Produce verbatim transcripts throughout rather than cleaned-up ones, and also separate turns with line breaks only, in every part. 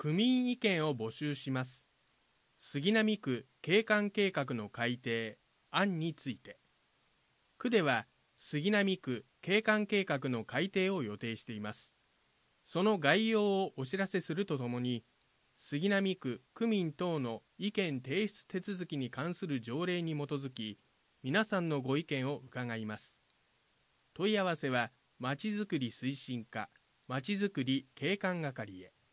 区民意見を募集します。杉並区景観計画の改定案について。区では杉並区景観計画の改定を予定しています。その概要をお知らせするとともに、杉並区区民等の意見提出手続きに関する条例に基づき、皆さんのご意見を伺います。問い合わせは、まちづくり推進課、まちづくり景観係へ。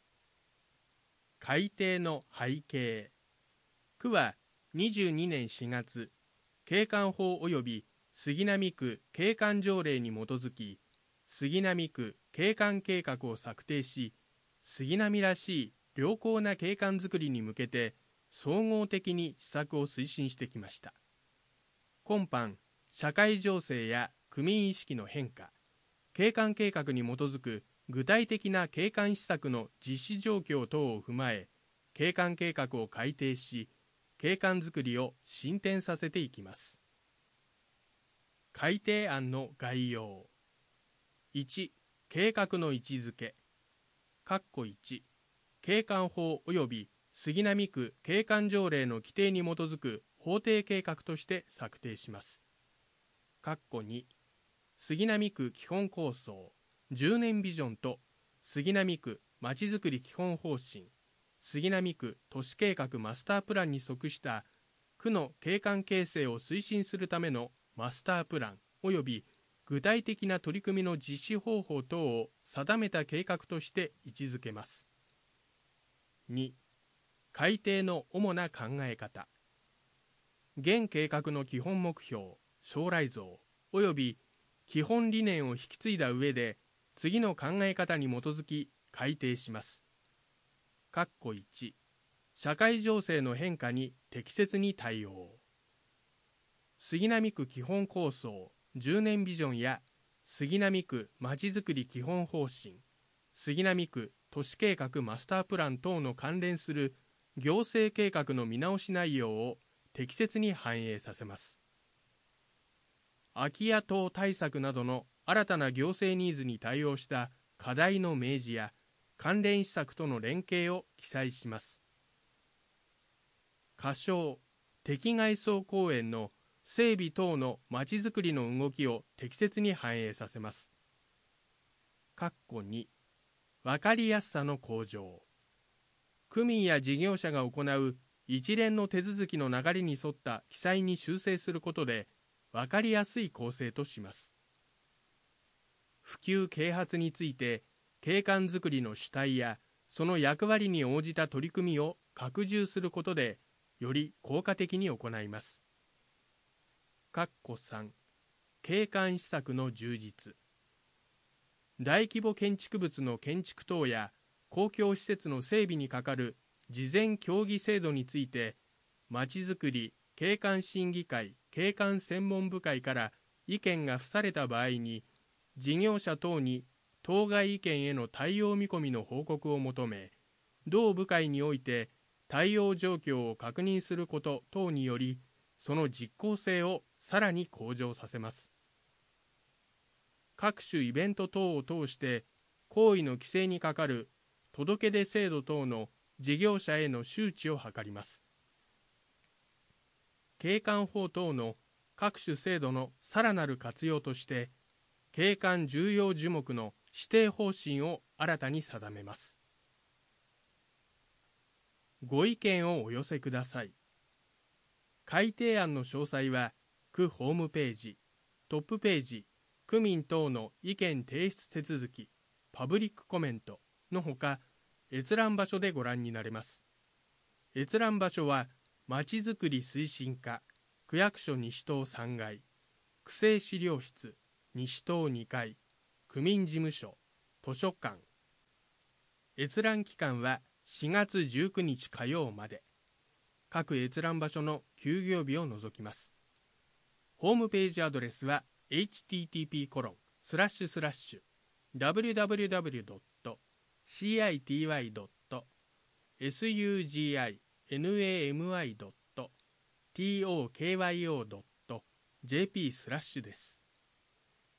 改定の背景。区はにじゅうにねんしがつ、景観法及び杉並区景観条例に基づき、杉並区景観計画を策定し、杉並らしい良好な景観づくりに向けて総合的に施策を推進してきました。今般、社会情勢や区民意識の変化、景観計画に基づく具体的な景観施策の実施状況等を踏まえ、景観計画を改定し、景観づくりを進展させていきます。改定案の概要。いち、計画の位置づけ。括弧いち、景観法及び杉並区景観条例の規定に基づく法定計画として策定します。括弧に、杉並区基本構想、じゅうねんビジョンと杉並区まちづくり基本方針、杉並区都市計画マスタープランに即した区の景観形成を推進するためのマスタープラン及び具体的な取り組みの実施方法等を定めた計画として位置づけます。に、改定の主な考え方。現計画の基本目標、将来像及び基本理念を引き継いだ上で、次の考え方に基づき改定します。括弧いち、社会情勢の変化に適切に対応。杉並区基本構想、じゅうねんビジョンや杉並区まちづくり基本方針、杉並区都市計画マスタープラン等の関連する行政計画の見直し内容を適切に反映させます。空き家等対策などの新たな行政ニーズに対応した課題の明示や関連施策との連携を記載します。仮称、敵外装公園の整備等のまちづくりの動きを適切に反映させます。括弧に、分かりやすさの向上。区民や事業者が行う一連の手続きの流れに沿った記載に修正することで、分かりやすい構成とします。普及啓発について、景観づくりの主体やその役割に応じた取り組みを拡充することで、より効果的に行います。括弧さん、景観施策の充実。大規模建築物の建築等や公共施設の整備にかかる事前協議制度について、まちづくり景観審議会景観専門部会から意見が付された場合に、事業者等に当該意見への対応見込みの報告を求め、同部会において対応状況を確認すること等により、その実効性をさらに向上させます。各種イベント等を通して行為の規制にかかる届出制度等の事業者への周知を図ります。景観法等の各種制度のさらなる活用として、景観重要樹木の指定方針を新たに定めます。ご意見をお寄せください。改定案の詳細は、区ホームページ、トップページ、区民等の意見提出手続き、パブリックコメントのほか、閲覧場所でご覧になれます。閲覧場所は、まちづくり推進課、区役所西棟さんがい、区政資料室、西棟にかい、区民事務所、図書館。閲覧期間はしがつじゅうくにち火曜まで。各閲覧場所の休業日を除きます。ホームページアドレスは エイチティーティーピーコロンスラッシュスラッシュダブリュダブリュダブリュドットシーアイティーワイドットエスユージーアイエヌエーエムアイドットティーオーケーワイオードットジェーピースラッシュです。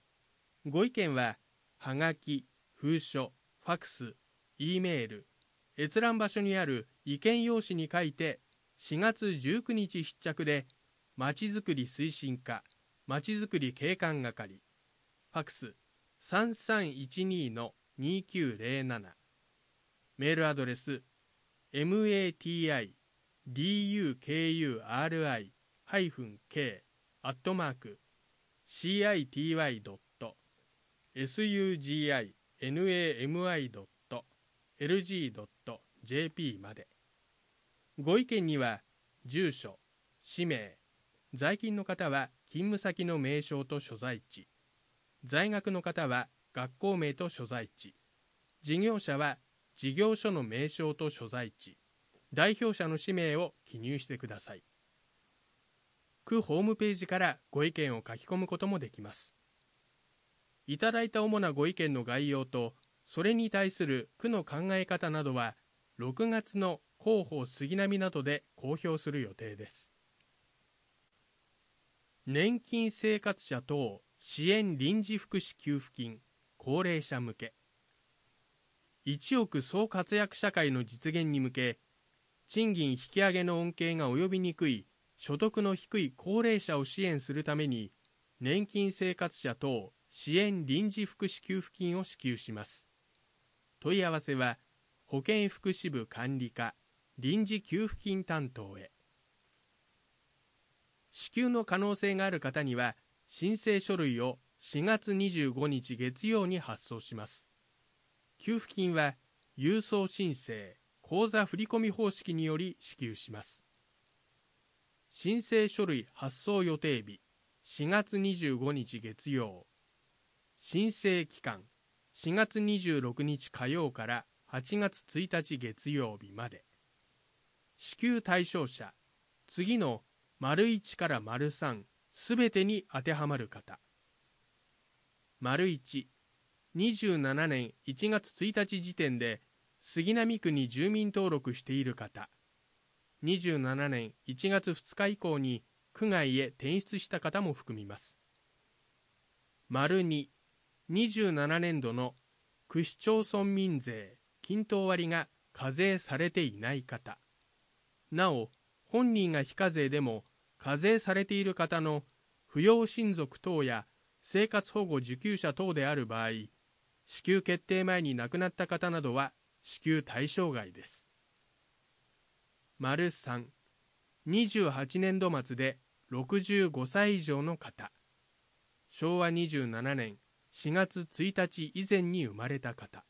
ご意見は、はがき、封書、ファクス、Eメール、 閲覧場所にある意見用紙に書いてしがつじゅうくにち必着で、まちづくり推進課まちづくり景観係、ファクス さんさんいちに のにきゅうぜろなな、メールアドレス マティドゥクリ ハイフン ケー アットマーク シーアイティーワイ ドット エスユージーアイエヌエーエムアイ ドット エルジー ドット ジェーピー まで。ご意見には住所、氏名、在勤の方は勤務先の名称と所在地、在学の方は学校名と所在地、事業者は事業所の名称と所在地、代表者の氏名を記入してください。区ホームページからご意見を書き込むこともできます。いただいた主なご意見の概要と、それに対する区の考え方などは、ろくがつの広報杉並などで公表する予定です。年金生活者等支援臨時福祉給付金、高齢者向け。いちおく総活躍社会の実現に向け、賃金引き上げの恩恵が及びにくい所得の低い高齢者を支援するために、年金生活者等支援臨時福祉給付金を支給します。問い合わせは、保健福祉部管理課臨時給付金担当へ。支給の可能性がある方には、申請書類をしがつにじゅうごにち月曜に発送します。給付金は、郵送申請、口座振込方式により支給します。申請書類発送予定日、しがつにじゅうごにち月曜。申請期間、しがつにじゅうろくにち火曜からはちがつついたち月曜日まで。支給対象者、次の丸いちから丸さんすべてに当てはまる方。丸いち、にじゅうななねんいちがつついたち時点で杉並区に住民登録している方。にじゅうななねんいちがつふつか以降に区外へ転出した方も含みます。丸に、にじゅうななねんどの区市町村民税均等割が課税されていない方。なお、本人が非課税でも課税されている方の扶養親族等や生活保護受給者等である場合、支給決定前に亡くなった方などは支給対象外です。丸さん、にじゅうはちねんど末でろくじゅうごさい以上の方。しょうわにじゅうななねんしがつついたち以前に生まれた方。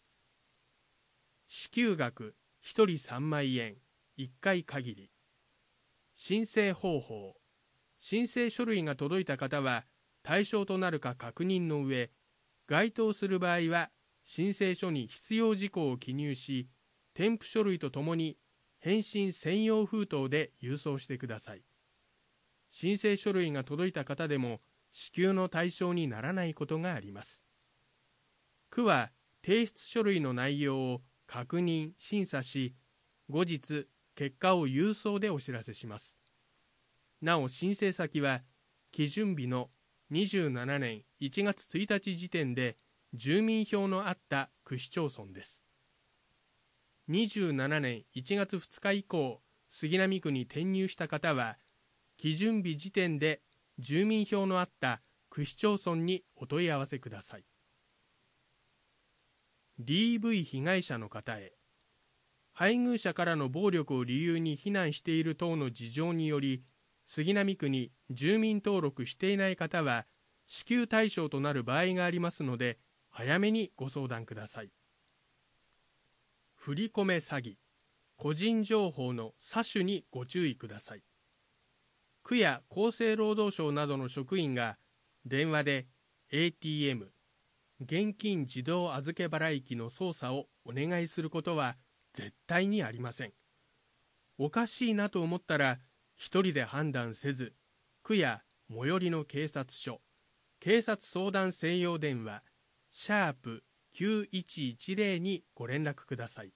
支給額ひとりさんまんえん、いっかい限り。申請方法。申請書類が届いた方は対象となるか確認の上、該当する場合は申請書に必要事項を記入し、添付書類とともに返信専用封筒で郵送してください。申請書類が届いた方でも支給の対象にならないことがあります。区は提出書類の内容を確認・審査し、後日結果を郵送でお知らせします。なお申請先は基準日のにじゅうななねんいちがつついたち時点で住民票のあった区市町村です。にじゅうななねんいちがつふつか以降、杉並区に転入した方は、基準日時点で住民票のあった区市町村にお問い合わせください。ディーブイ 被害者の方へ。配偶者からの暴力を理由に避難している等の事情により、杉並区に住民登録していない方は、支給対象となる場合がありますので、早めにご相談ください。振り込め詐欺、個人情報の詐取にご注意ください。区や厚生労働省などの職員が電話で エーティーエム、現金自動預け払い機の操作をお願いすることは絶対にありません。おかしいなと思ったら一人で判断せず、区や最寄りの警察署、警察相談専用電話シャープきゅういちいちぜろにご連絡ください。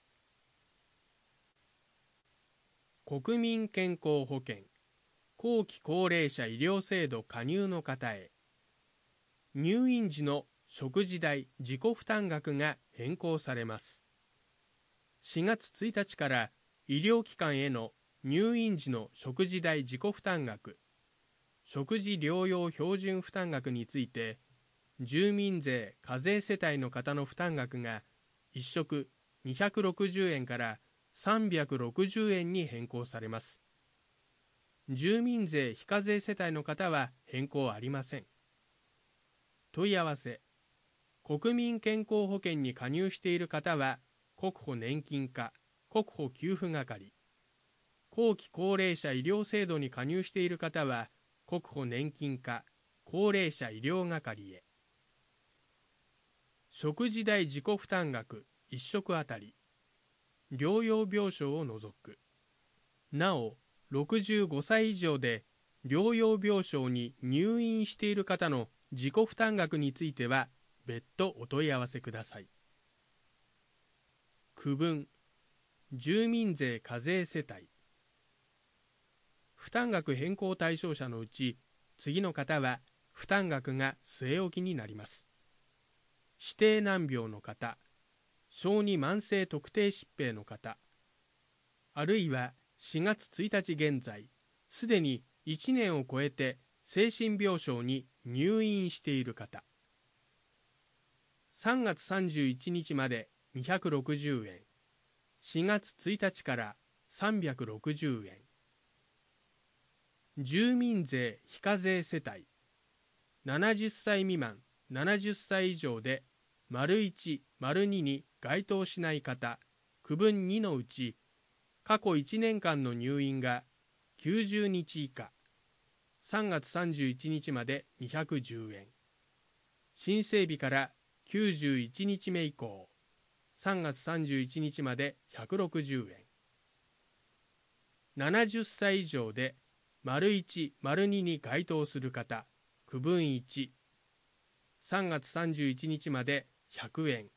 国民健康保険後期高齢者医療制度加入の方へ。入院時の食事代自己負担額が変更されます。 しがつついたちから医療機関への入院時の食事代自己負担額、食事療養標準負担額について、住民税課税世帯の方の負担額がいっ食にひゃくろくじゅうえんからさんびゃくろくじゅうえんに変更されます。住民税非課税世帯の方は変更ありません。問い合わせ、国民健康保険に加入している方は国保年金課、国保給付係、後期高齢者医療制度に加入している方は国保年金課、高齢者医療係へ。食事代自己負担額いっ食あたり、療養病床を除く。なお、ろくじゅうごさい以上で療養病床に入院している方の自己負担額については別途お問い合わせください。区分、住民税課税世帯。負担額変更対象者のうち、次の方は負担額が据え置きになります。指定難病の方、小児慢性特定疾病の方、あるいはしがつついたち現在、すでにいちねんを超えて精神病床に入院している方、さんがつさんじゅういちにちまでにひゃくろくじゅうえん、しがつついたちからさんびゃくろくじゅうえん。住民税非課税世帯、ななじゅっさい未満、ななじゅっさい以上で、丸いち、丸にに該当しない方、区分にのうち、過去いちねんかんの入院がきゅうじゅうにち以下、さんがつさんじゅういちにちまでにひゃくじゅうえん、申請日からきゅうじゅういちにちめ以降、さんがつさんじゅういちにちまでひゃくろくじゅうえん。ななじゅっさい以上で、丸いち、丸にに該当する方、区分いち、さんがつさんじゅういちにちまでひゃくえん。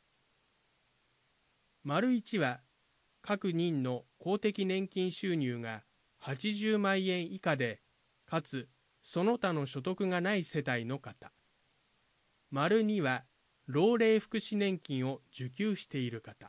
丸いちは、各人の公的年金収入がはちじゅうまんえん以下で、かつその他の所得がない世帯の方。丸には、老齢福祉年金を受給している方。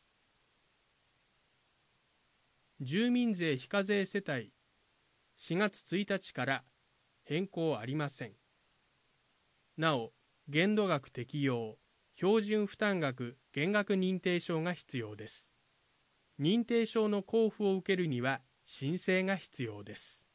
住民税非課税世帯、しがつついたちから変更ありません。なお、限度額適用、標準負担額減額認定証が必要です。認定証の交付を受けるには申請が必要です。